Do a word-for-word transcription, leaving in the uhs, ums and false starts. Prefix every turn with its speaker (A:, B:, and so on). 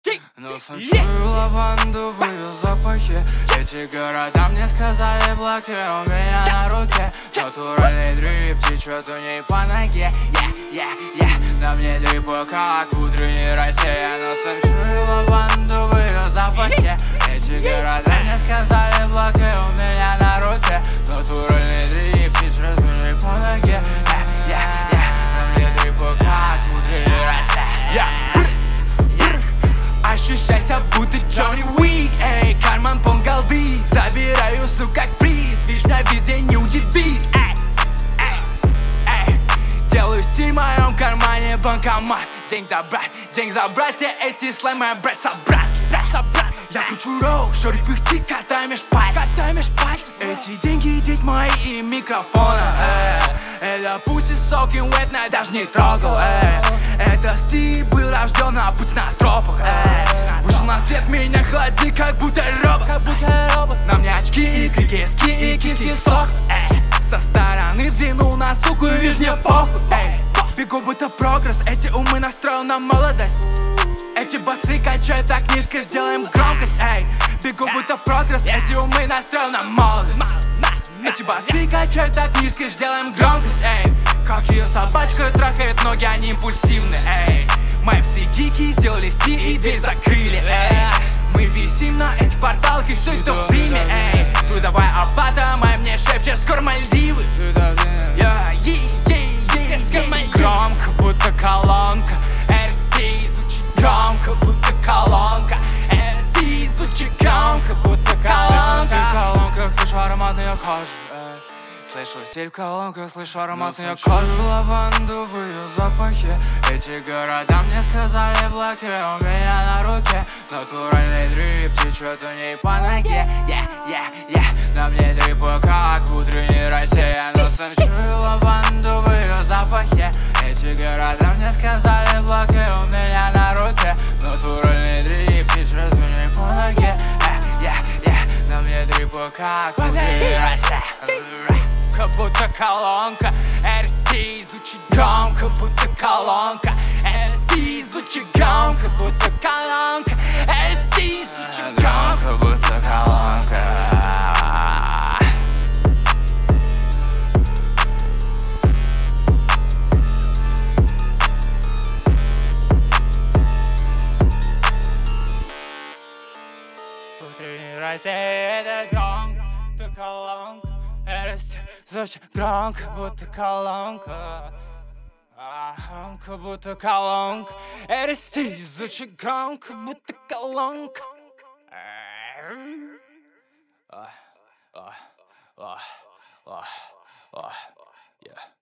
A: Носом чую лавандовые запахи. Эти города мне сказали блоки у меня на руке. Натуральный дрип течет у ней по ноге. Yeah, yeah, yeah. На мне дрипы, как утренний Россия. Носом чую лавандовые запахи. Эти города мне сказали блоки у меня на руке. Натуральный дрип течет у ней по ноге. Yeah, yeah, yeah. На мне дрипы, как утренний Россия. Yeah. Ощущайся, будто Джонни Уик. Эй, карман полн голды. Забираю, сука, как приз. Видишь меня везде, не удивись. Эй, эй, эй. Делаю стиль в моем кармане банкомат. Деньги забрать, деньги забрать. Все эти слаймы брать собрать, брать собрать. Я кручу роу, шори пыхти, катай меж пальцев, катай меж пальцев. Эти деньги, дети мои и микрофона. Эй, это пусть и soaking wet, но я даже не трогал. Эй, это стиль был рожден на путь на тропах. Эй, вышел на свет, меня холоди, как будто робот, как будто робот. На мне очки и крики, ски и киски сок. Эй, со стороны взглянул на суку и вижу мне похуй. Эй, бегу будто прогресс, эти умы настроил на молодость. Эти басы качают так низко, сделаем громкость. Эй, бегу будто прогресс, эти умы настроил на молодость. Эти басы качают так низко, сделаем громкость. Эй, как ее собачка трахает ноги, они импульсивны. Эй, мои псы гики сделали сти и дверь закрыли. Эй, мы висим на этих порталках, все это в Риме. Эй, трудовая оплата, моя мне шепчет, скоро Мальдивы. Я, ей, ей, ей, громко, будто колонка. эр эс ти звучит громко, будто колонка. эр эс ти звучит громко, будто колонка. Слышу стиль в колонках, слышу ароматную кожу. Слышу стиль в колонках, слышу ароматную кожу. Лавандовые запахи. Эти города мне сказали блоки у меня на руке. Натуральный дрип течет у ней по ноге. Yeah, yeah, yeah. На мне дрипы, как утренний Россия. Носом чую лавандовые запахи. Эти города мне сказали блоки у меня на руке. Натуральный дрип течет у ней по ноге. Yeah, yeah, yeah. На мне дрипы, как утренний Россия. Как будто колонка. эр эс ти звучит громко, будто колонка. эр эс ти звучит громко, будто колонка. эр эс ти звучит громко, будто колонка. Утренний Россия, это громко, будто колонка. эр эс ти звучит громко, будто колонка. Громко, будто колонка. эр эс ти звучит громко, будто колонка. Ох, ох, ох, ох, ох, yeah.